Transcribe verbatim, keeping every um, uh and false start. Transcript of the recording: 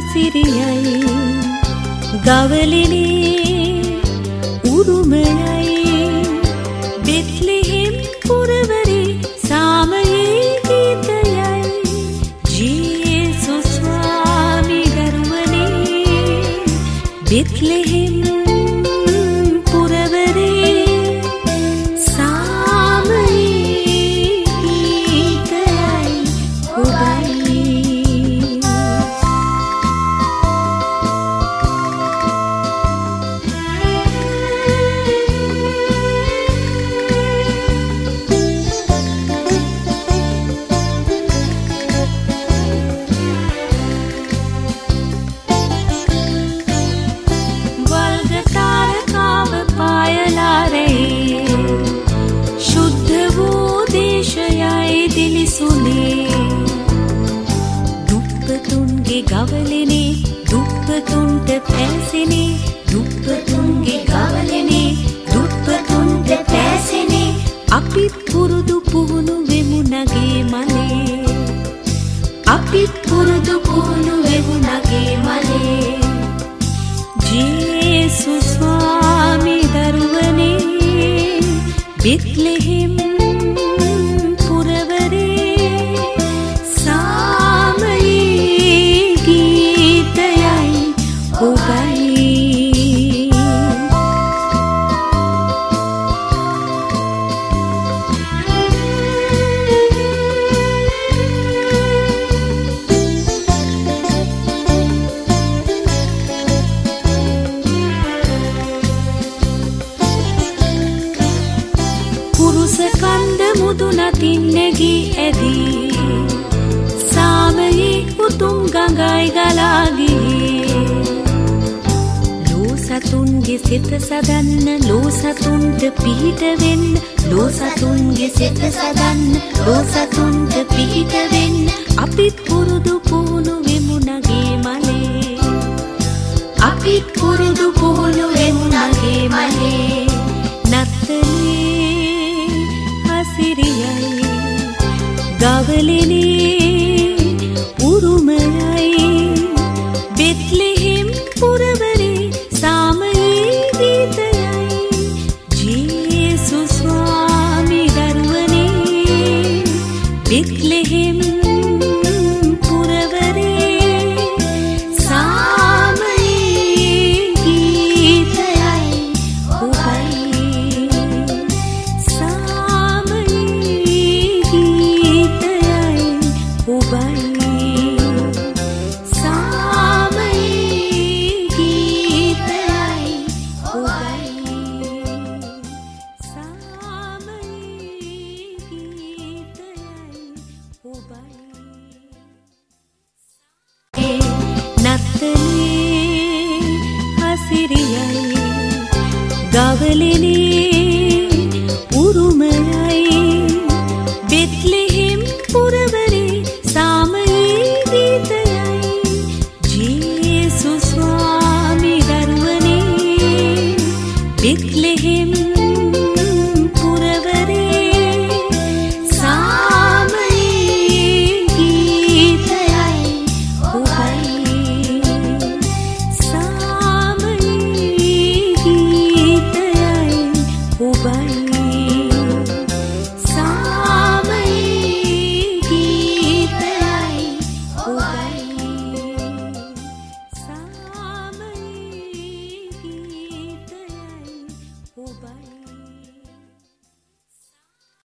හසිරියයි ගවලිනේ උරුමයයි බෙත්ලෙහෙම් පුරවරේ සාමයේ ගීතයයි ජේසුස් ස්වාමි දරුවනේ බෙත්ලෙහෙම් ගවලනේ දුප්පතුන්ට පැසෙනේ දුප්පතුන්ගේ ගවලනේ දුප්පතුන්ට පැසෙනේ අපි පුරුදු පුහුණු වෙමු නගේ මලේ අපි පුරුදු පුහුණු වෙමු නගේ මලේ ජේසුස් ස්වාමි දරුවනේ බෙත්ලෙහෙම් කන්ද මුදුනතින් නැගී ඇදී සාමයේ උතුම් ගඟයි ගලා ගියේ ලෝ සතුන්ගේ සිත සදන්න ලෝ සතුන්ට පිහිට වෙන්න ලෝ සතුන්ගේ සිත සදන්න ලෝ සතුන්ට පිහිට වෙන්න අපිත් පුරුදු පුහුණු වෙමු නගේ මලේ අපිත් පුරුදු පුහුණු වෙමු නගේ මලේ නත්තලේ හසිරියයි ගවලිනේ උරුමයයි බෙත්ලෙහෙම් පුරවරේ සාමයේ ගීතයයි ජේසුස් ස්වාමි දරුවනේ බෙත්ලෙහෙම් නත්තලේ හසිරියයි ගවලිනේ